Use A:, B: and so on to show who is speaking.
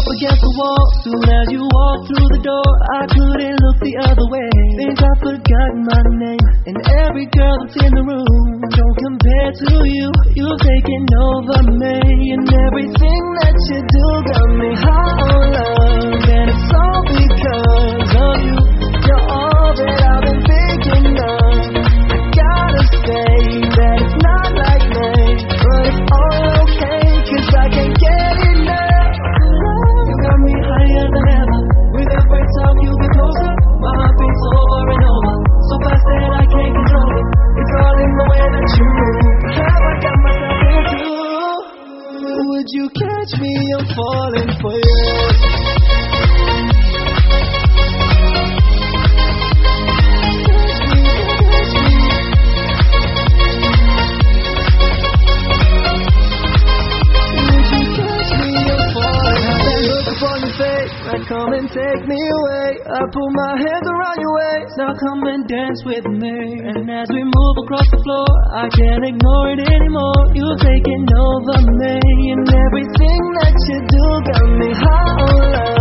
A: up against the wall. Soon as you walked through the door, I couldn't look the other way. Think I've forgotten my name, and every girl that's in the room don't compare to you. You've taken over me, and everything that you do got me high on love. And it's all because of you. You're all that I've been thinking of. I gotta say that it's not like me, but it's all okay, 'cause I can't get enough. You got me higher than ever. With every time you get closer, my heart beats over and over, so fast that I can't control it. It's all in the way that you move. How I got myself into. Would you catch me? I'm falling for you. Come and take me away. I pull my hands around your waist. Now come and dance with me. And as we move across the floor, I can't ignore it anymore. You've taken over me, and everything that you do got me high on love.